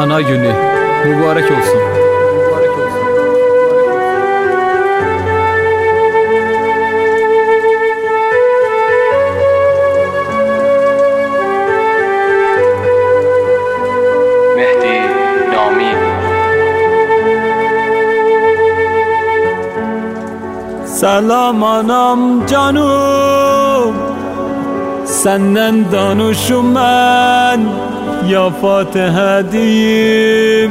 Ana günü mübarek olsun. Mehdi Nami. Selam anam canım, senden danışım ben, ya Fatiha diyeyim.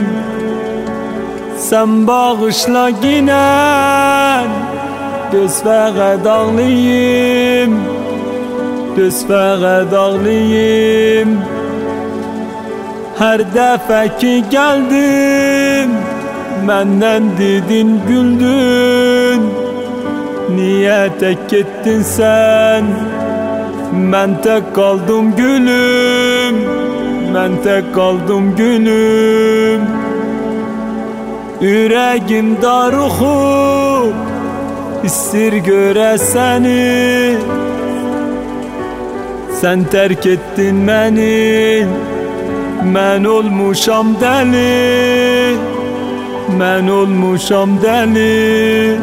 Sen bağışla yine, düsfəğə dağlıyım, düsfəğə dağlıyım. Her dəfə ki geldim, məndən dedin güldün. Niye tek gittin sen? Ben tek kaldım gülüm, ben tek kaldım gülüm. Yüreğim darıxıb, istir göre seni. Sen terk ettin beni, ben olmuşam deli, ben olmuşam deli.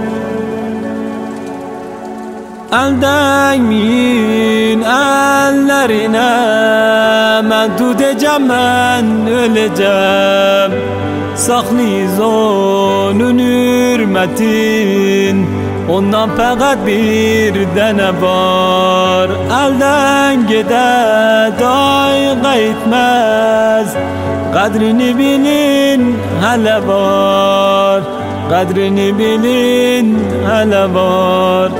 Eldemin ellerine meddud edeceğim, ben öleceğim. Saklıyız onun hürmetin, ondan fakat bir dene var. Elden gide dayga etmez, kadrini bilin hele var, kadrini bilin hele var.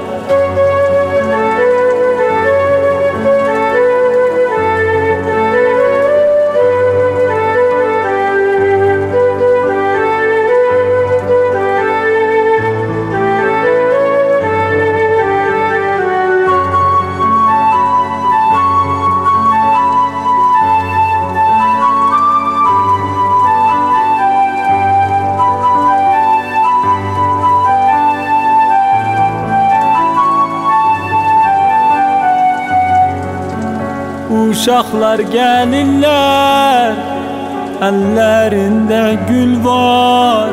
Uşaklar gelirler, ellerinde gül var.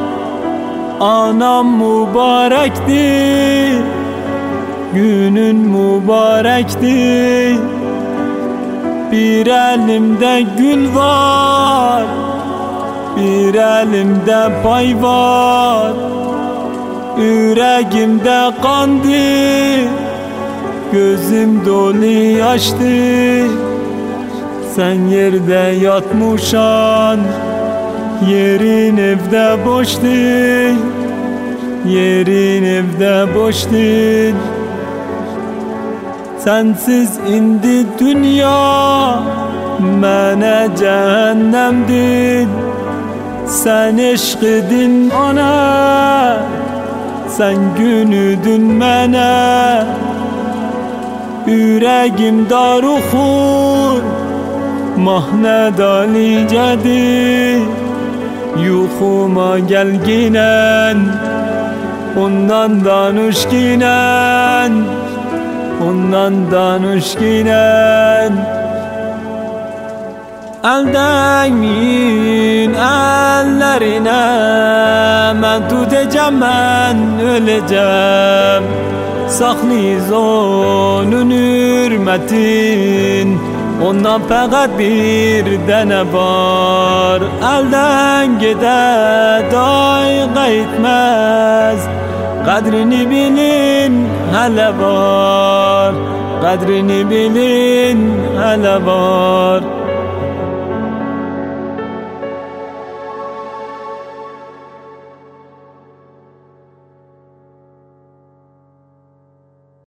Anam mübarekti, günün mübarekti. Bir elimde gül var, bir elimde pay var. Yüreğimde kandı, gözüm dolu yaştı. Sen yerde yatmışan, yerin evde boştu, yerin evde boştu. Sensiz indi dünya, mene cehennemdin. Sen eşkidin ana, sen günüdün mene. Yüreğim darıxır, mahne dalicedi. Yuxuma gelginen, ondan danışginen, ondan danışginen. Eldemin ellerine meddud edeceğim, ben öleceğim. Saklıyız onun hürmetin, ondan fakat bir dene var. Elden gide dayga etmez, kadrini bilin hele var, kadrini bilin hele var.